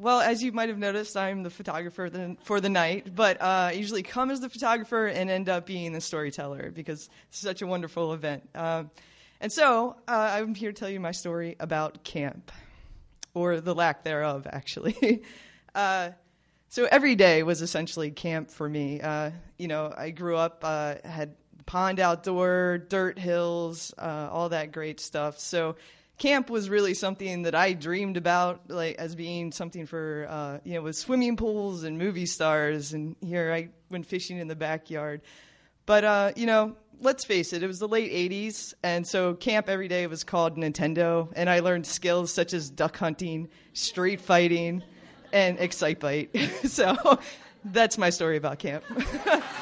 Well, as you might have noticed, I'm the photographer for the night, but I usually come as the photographer and end up being the storyteller because it's such a wonderful event. And so I'm here to tell you my story about camp, or the lack thereof, actually. So every day was essentially camp for me. I grew up, had pond outdoor, dirt hills, all that great stuff. So camp was really something that I dreamed about, like as being something for, with swimming pools and movie stars. And here I went fishing in the backyard. But, let's face it, it was the late 80s. And so camp every day was called Nintendo. And I learned skills such as duck hunting, street fighting, and Excitebike. So that's my story about camp.